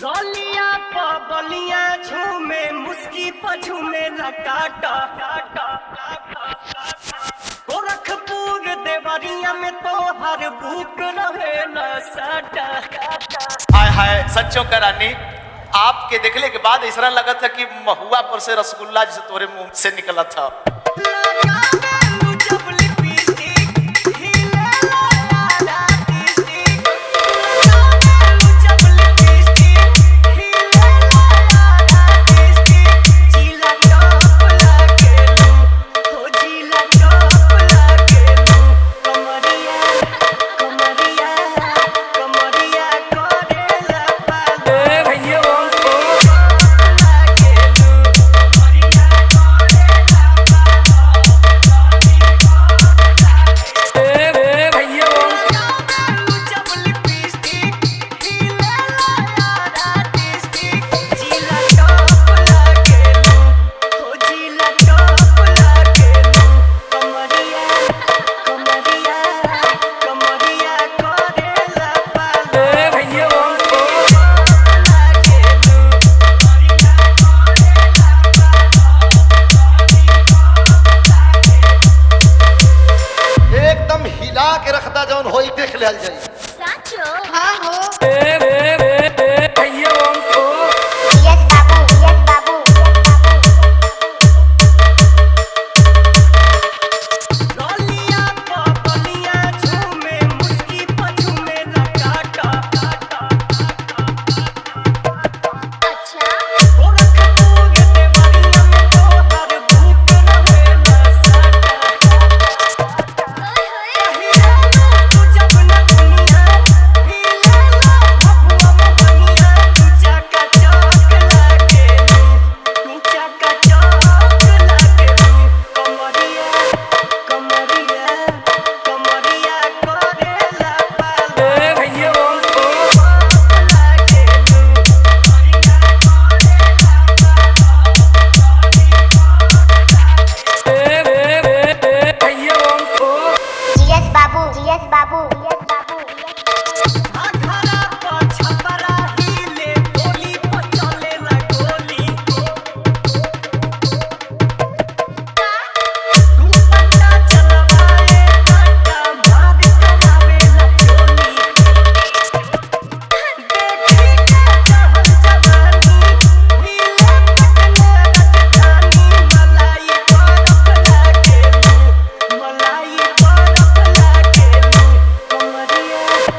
गलिया बलिया झूमे मुस्की पझूमे लटाटा गोरखपुर देवरिया में तो हर भूख रहे न साटा। हाय हाय सच्चो करानी आपके देखले के बाद ऐसा लगा था कि महुआ पर से रसगुल्ला जैसे तोरे मुंह से निकला था। के रखता जौन होई देख लेल जाई। साचो हां हो भैया हमको यस बाबू गलिया बलिया झूमे मुस्की पझूमे लटाटा अच्छा गोरखपुर देवरिया में तो हर भूख रहे न साटा। होय होय तू जब न दुनिया हिले ला भगवा मोहनिया तू चाका चौक लागे तू चाका चौक लागे कमरिया कमरिया कमरिया करेला पाल भैया हमको लागे भैया हमको यस बाबू आखरा पछपरा हिले गोली पचले ला गोली तू पट्टा चलवाए काटा मार करावे ला चोली देखी के चढ़ल जवानी हिले पटना राजधानी मलाई बरफ लागे मलाई बरफ लागे कमरिया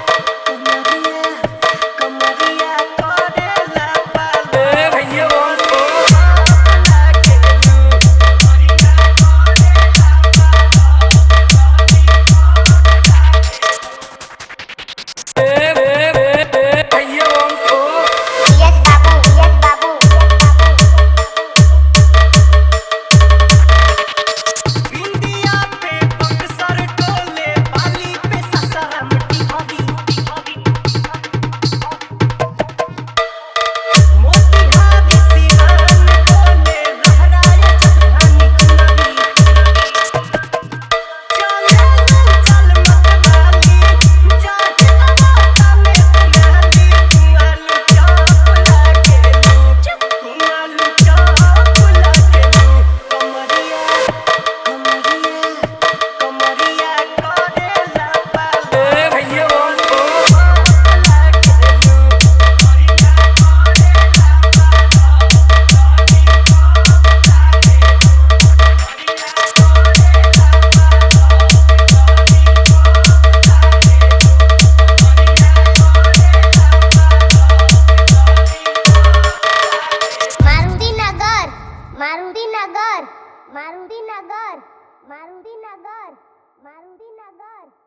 कमरिया करेला पाल भैया हमको लागे भैया हमको यस बाबू इंडिया पे बक्सर डोले बाली पे ससरम टिहरी मोतिहारी सिवान डोले लहराए जहानी चुनरी चले चल मतवाली जाके अवाता में तुम्हारी तुम्हालू चौक लागे तुम्हालू चौक लागे कमरिया कमरिया करेला पाल भैया हमको मारुति नगर